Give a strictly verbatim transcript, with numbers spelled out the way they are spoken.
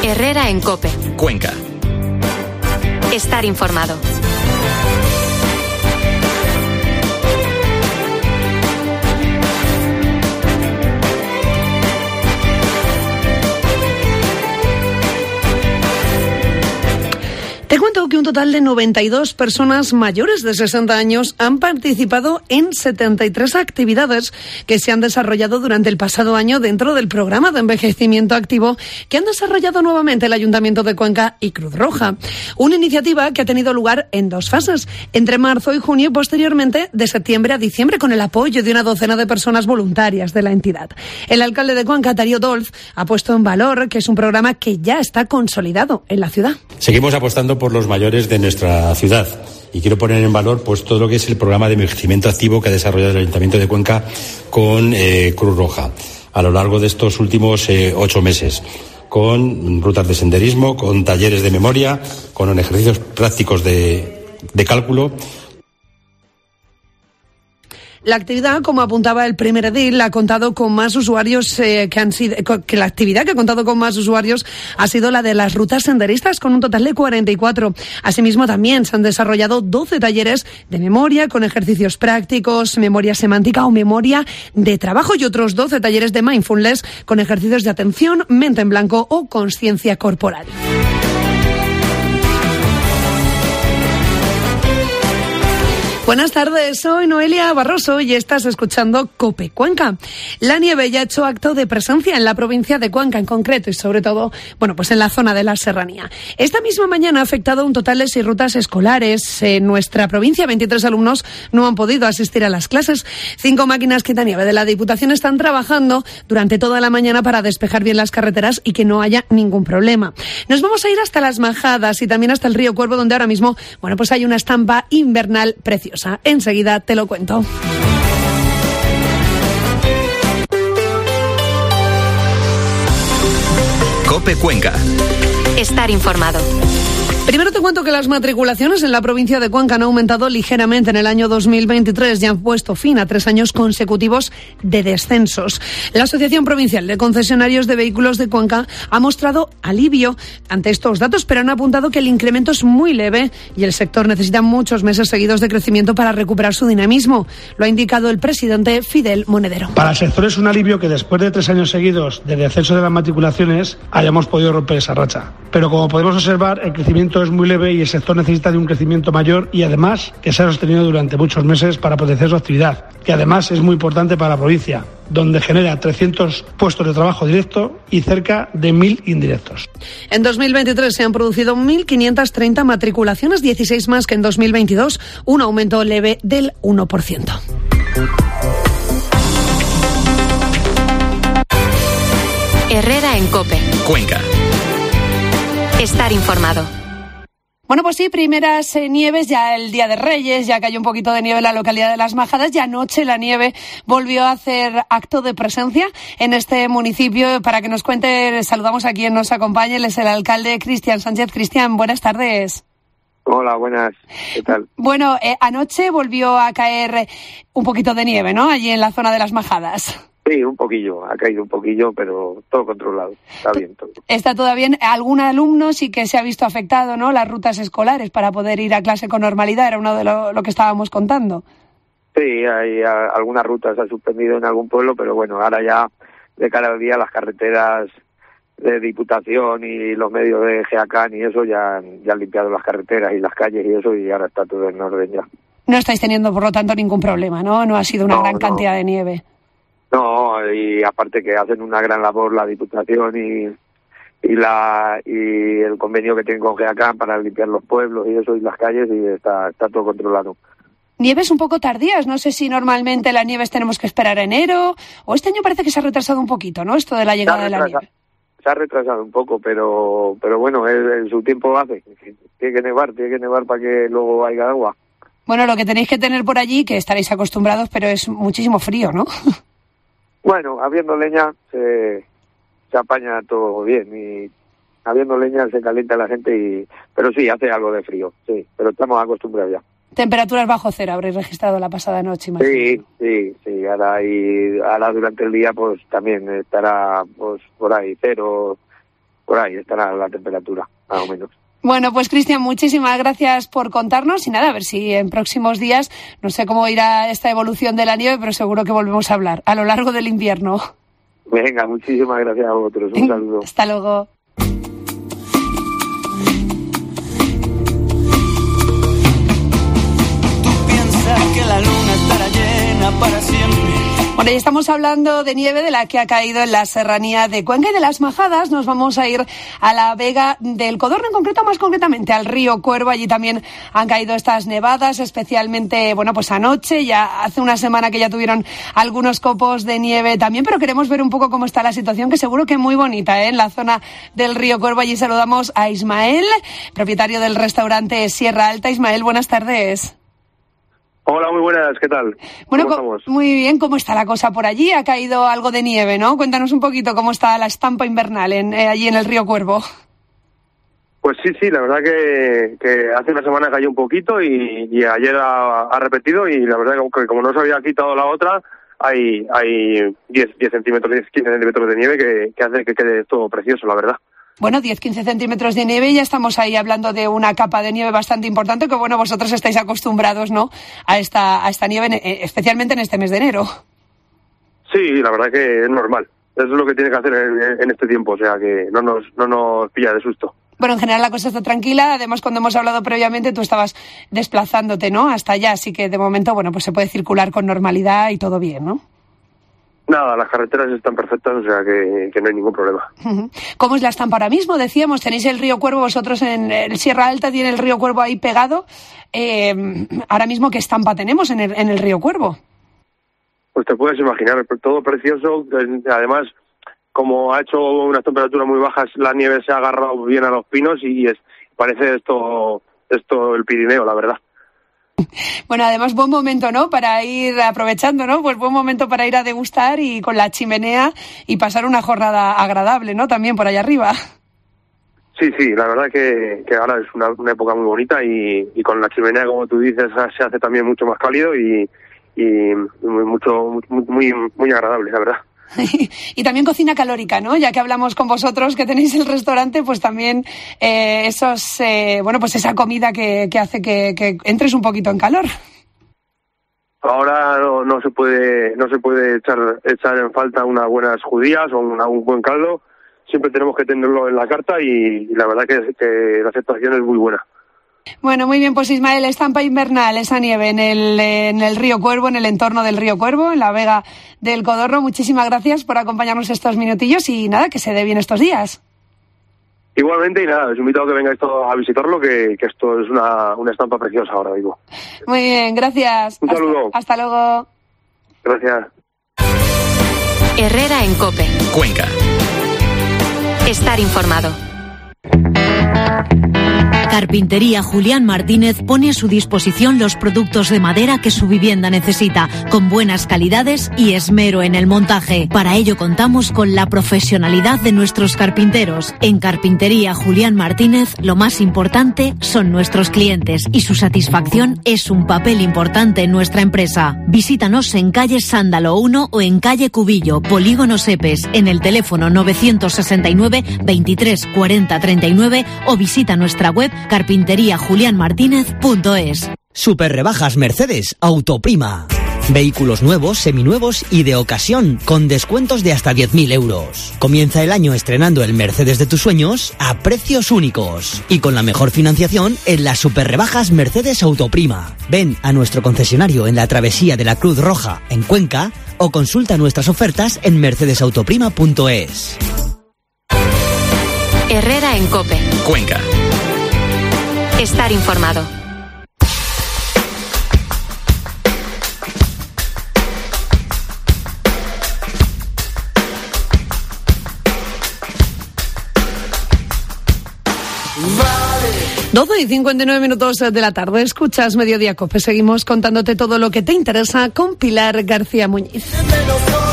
Herrera en COPE. Cuenca. Estar informado. Te cuento que un total de noventa y dos personas mayores de sesenta años han participado en setenta y tres actividades que se han desarrollado durante el pasado año dentro del programa de envejecimiento activo que han desarrollado nuevamente el Ayuntamiento de Cuenca y Cruz Roja. Una iniciativa que ha tenido lugar en dos fases, entre marzo y junio y posteriormente de septiembre a diciembre, con el apoyo de una docena de personas voluntarias de la entidad. El alcalde de Cuenca, Darío Dolz, ha puesto en valor que es un programa que ya está consolidado en la ciudad. Seguimos apostando por los mayores de nuestra ciudad y quiero poner en valor pues todo lo que es el programa de envejecimiento activo que ha desarrollado el Ayuntamiento de Cuenca con eh, Cruz Roja a lo largo de estos últimos eh, ocho meses, con rutas de senderismo, con talleres de memoria, con ejercicios prácticos de, de cálculo. La actividad, como apuntaba el primer edil, ha contado con más usuarios eh, que han sido, que la actividad que ha contado con más usuarios ha sido la de las rutas senderistas, con un total de cuarenta y cuatro. Asimismo, también se han desarrollado doce talleres de memoria con ejercicios prácticos, memoria semántica o memoria de trabajo, y otros doce talleres de mindfulness con ejercicios de atención, mente en blanco o conciencia corporal. Buenas tardes, soy Noelia Barroso y estás escuchando COPE Cuenca. La nieve ya ha hecho acto de presencia en la provincia de Cuenca en concreto y sobre todo, bueno, pues en la zona de la serranía. Esta misma mañana ha afectado un total de seis rutas escolares. En nuestra provincia, veintitrés alumnos no han podido asistir a las clases. Cinco máquinas quitanieve de la Diputación están trabajando durante toda la mañana para despejar bien las carreteras y que no haya ningún problema. Nos vamos a ir hasta Las Majadas y también hasta el río Cuervo, donde ahora mismo, bueno, pues hay una estampa invernal preciosa. Enseguida te lo cuento. COPE Cuenca. Estar informado. Primero te cuento que las matriculaciones en la provincia de Cuenca han aumentado ligeramente en el año dos mil veintitrés y han puesto fin a tres años consecutivos de descensos. La Asociación Provincial de Concesionarios de Vehículos de Cuenca ha mostrado alivio ante estos datos, pero han apuntado que el incremento es muy leve y el sector necesita muchos meses seguidos de crecimiento para recuperar su dinamismo. Lo ha indicado el presidente Fidel Monedero. Para el sector es un alivio que después de tres años seguidos de descenso de las matriculaciones hayamos podido romper esa racha. Pero como podemos observar, el crecimiento es muy leve y el sector necesita de un crecimiento mayor y además que sea sostenido durante muchos meses para potenciar su actividad, que además es muy importante para la provincia, donde genera trescientos puestos de trabajo directo y cerca de mil indirectos. En dos mil veintitrés se han producido mil quinientas treinta matriculaciones, dieciséis más que en dos mil veintidós, un aumento leve del uno por ciento. Herrera en COPE. Cuenca. Estar informado. Bueno, pues sí, primeras eh, nieves ya el Día de Reyes, ya cayó un poquito de nieve en la localidad de Las Majadas y anoche la nieve volvió a hacer acto de presencia en este municipio. Para que nos cuente, saludamos a quien nos acompaña, él es el alcalde Cristian Sánchez. Cristian, buenas tardes. Hola, buenas. ¿Qué tal? Bueno, eh, anoche volvió a caer un poquito de nieve, ¿no? Allí en la zona de Las Majadas. Sí, un poquillo, ha caído un poquillo, pero todo controlado, está bien todo. Está todo bien. Algún alumno sí que se ha visto afectado, ¿no? Las rutas escolares para poder ir a clase con normalidad, era uno de lo, lo que estábamos contando. Sí, hay a, algunas rutas se han suspendido en algún pueblo, pero bueno, ahora ya de cara al día las carreteras de Diputación y los medios de GEACAN y eso ya, ya han limpiado las carreteras y las calles y eso y ahora está todo en orden ya. No estáis teniendo, por lo tanto, ningún problema, ¿no? No ha sido una no, gran no. cantidad de nieve. No, y aparte que hacen una gran labor la Diputación y y la y el convenio que tienen con GEACAN para limpiar los pueblos y eso y las calles y está está todo controlado. Nieves un poco tardías, no sé si normalmente las nieves tenemos que esperar a enero o este año parece que se ha retrasado un poquito, ¿no? Esto de la llegada de la nieve. Se ha retrasado un poco, pero pero bueno, en su tiempo hace. Tiene que nevar, tiene que nevar para que luego haya agua. Bueno, lo que tenéis que tener por allí, que estaréis acostumbrados, pero es muchísimo frío, ¿no? Bueno, habiendo leña se, se apaña todo bien y habiendo leña se calienta la gente y pero sí, hace algo de frío, sí, pero estamos acostumbrados ya. Temperaturas bajo cero habréis registrado la pasada noche, imagino. Sí, sí, sí, ahora, y, ahora durante el día pues también estará pues por ahí cero, por ahí estará la temperatura, más o menos. Bueno, pues Cristian, muchísimas gracias por contarnos y nada, a ver si en próximos días, no sé cómo irá esta evolución de la nieve, pero seguro que volvemos a hablar a lo largo del invierno. Venga, muchísimas gracias a vosotros, un saludo. Hasta luego. Que la luna estará llena para siempre. Bueno, y estamos hablando de nieve de la que ha caído en la serranía de Cuenca y de las Majadas. Nos vamos a ir a la Vega del Codorno, en concreto, más concretamente al río Cuervo. Allí también han caído estas nevadas, especialmente, bueno, pues anoche, ya hace una semana que ya tuvieron algunos copos de nieve también, pero queremos ver un poco cómo está la situación, que seguro que muy bonita, ¿eh? En la zona del río Cuervo. Allí saludamos a Ismael, propietario del restaurante Sierra Alta. Ismael, buenas tardes. Hola, muy buenas, ¿qué tal? Bueno, ¿Cómo estamos? Muy bien, ¿cómo está la cosa por allí? Ha caído algo de nieve, ¿no? Cuéntanos un poquito cómo está la estampa invernal en, eh, allí en el río Cuervo. Pues sí, sí, la verdad que, que hace una semana cayó un poquito y, y ayer ha, ha repetido y la verdad que como no se había quitado la otra, hay hay diez centímetros, diez, quince centímetros de nieve que, que hace que quede todo precioso, la verdad. Bueno, diez a quince centímetros de nieve y ya estamos ahí hablando de una capa de nieve bastante importante, que bueno, vosotros estáis acostumbrados, ¿no?, a esta a esta nieve, especialmente en este mes de enero. Sí, la verdad que es normal. Eso es lo que tiene que hacer en, en este tiempo, o sea que no nos no nos pilla de susto. Bueno, en general la cosa está tranquila. Además, cuando hemos hablado previamente, tú estabas desplazándote, ¿no?, hasta allá, así que de momento, bueno, pues se puede circular con normalidad y todo bien, ¿no? Nada, las carreteras están perfectas, o sea que, que no hay ningún problema. ¿Cómo es la estampa ahora mismo? Decíamos, tenéis el río Cuervo, vosotros en el Sierra Alta tiene el río Cuervo ahí pegado. Eh, ahora mismo, ¿qué estampa tenemos en el, en el río Cuervo? Pues te puedes imaginar, todo precioso. Además, como ha hecho unas temperaturas muy bajas, la nieve se ha agarrado bien a los pinos y es, parece esto, esto el Pirineo, la verdad. Bueno, además, buen momento, ¿no?, para ir aprovechando, ¿no? Pues buen momento para ir a degustar y con la chimenea y pasar una jornada agradable, ¿no?, también por allá arriba. Sí, sí, la verdad que, que ahora es una, una época muy bonita y, y con la chimenea, como tú dices, se hace también mucho más cálido y, y muy, mucho, muy, muy, muy agradable, la verdad. Y también cocina calórica, ¿no? Ya que hablamos con vosotros que tenéis el restaurante, pues también eh, esos, eh, bueno, pues esa comida que, que hace que, que entres un poquito en calor. Ahora no, no se puede no se puede echar echar en falta unas buenas judías o una, un buen caldo. Siempre tenemos que tenerlo en la carta y, y la verdad que, que la aceptación es muy buena. Bueno, muy bien, pues Ismael, estampa invernal, esa nieve en el, en el río Cuervo, en el entorno del río Cuervo, en la Vega del Codorno. Muchísimas gracias por acompañarnos estos minutillos y nada, que se dé bien estos días. Igualmente, y nada, os invito a que vengáis todos a visitarlo, que, que esto es una, una estampa preciosa ahora mismo. Muy bien, gracias. Un saludo. Hasta, hasta luego. Gracias. Herrera en COPE. Cuenca. Estar informado. Carpintería Julián Martínez pone a su disposición los productos de madera que su vivienda necesita, con buenas calidades y esmero en el montaje. Para ello contamos con la profesionalidad de nuestros carpinteros. En Carpintería Julián Martínez, lo más importante son nuestros clientes y su satisfacción es un papel importante en nuestra empresa. Visítanos en calle Sándalo uno o en calle Cubillo, Polígono Sepes, en el teléfono novecientos sesenta y nueve, veintitrés, cuarenta, treinta y nueve o visita nuestra web carpintería julián martínez punto es. Super rebajas Mercedes Autoprima. Vehículos nuevos, seminuevos y de ocasión, con descuentos de hasta diez mil euros. Comienza el año estrenando el Mercedes de tus sueños a precios únicos. Y con la mejor financiación en las super rebajas Mercedes Autoprima. Ven a nuestro concesionario en la Travesía de la Cruz Roja, en Cuenca, o consulta nuestras ofertas en mercedes autoprima punto es. Herrera en COPE. Cuenca. Estar informado. doce y cincuenta y nueve minutos de la tarde. Escuchas Mediodía COPE. Seguimos contándote todo lo que te interesa con Pilar García Muñiz.